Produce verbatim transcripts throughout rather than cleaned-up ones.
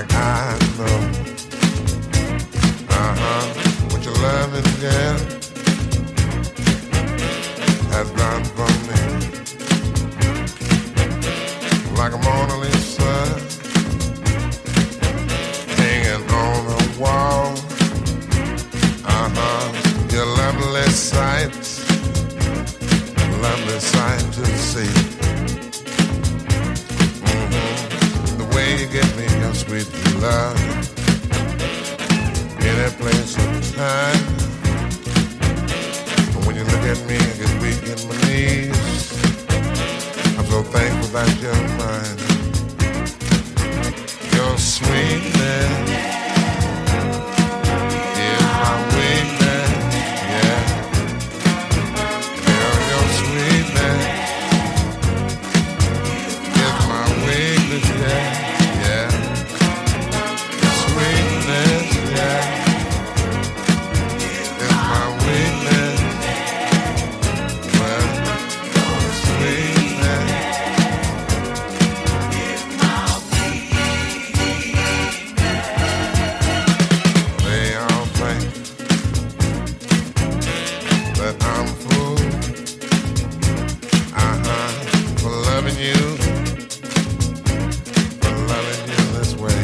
like I know. Uh-huh, what your loving, yeah, has done for me. Like a Mona Lisa hanging on the wall. Uh-huh, your lovely sight, lovely sight to see. Mm-hmm. The way you give me your sweet love, any place or time. But when you look at me, I get weak in my knees. I'm so thankful that you're mine. Your sweetness is my weakness, yeah. Girl, your sweetness is my weakness, yeah, yeah. Your sweetness, yeah, is my weakness. Well, your sweetness. They all think that I'm a fool, uh-huh, for loving you, for loving you this way.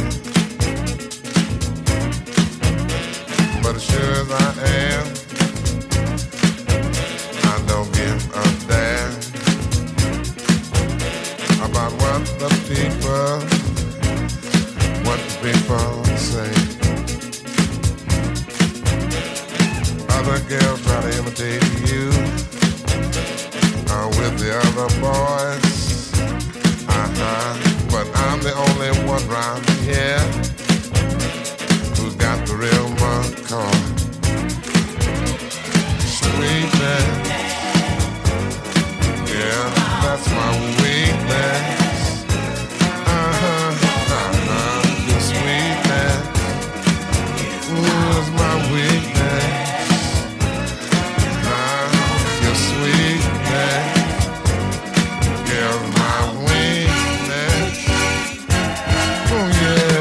But as sure as I am, I don't give a damn about what the people, what the people say. Other girls try to imitate you uh, with the other boys, uh-huh. But I'm the only one round here who's got the real McCoy. Sweetness, yeah, that's my weakness. Uh-huh, uh-huh, your sweetness, ooh, is my weakness. Uh, your sweetness, yeah, my weakness. Oh yeah.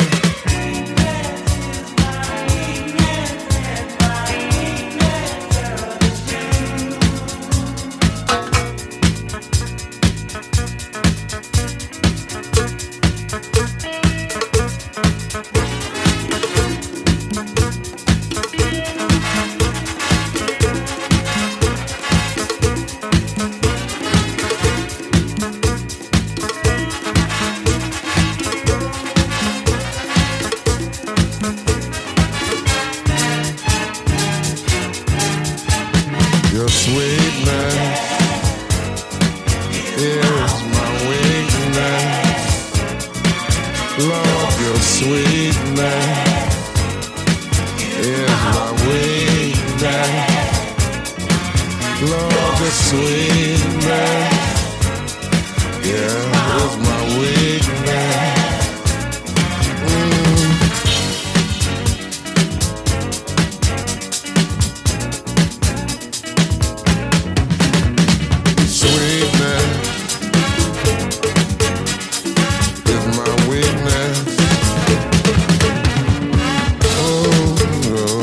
Your sweetness is my weakness. Lord, your sweetness is my weakness. Lord, your sweetness, yeah, is my weakness. Mm. Sweetness is my weakness. Oh, oh,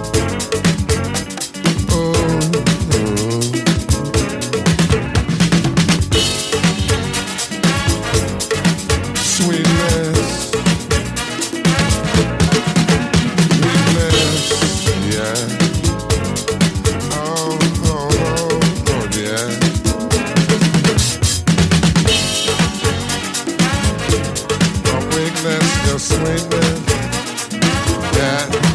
oh, oh. Sweetness, weakness, yeah. Oh, oh, oh, oh, yeah. My weakness, your sweetness, yeah.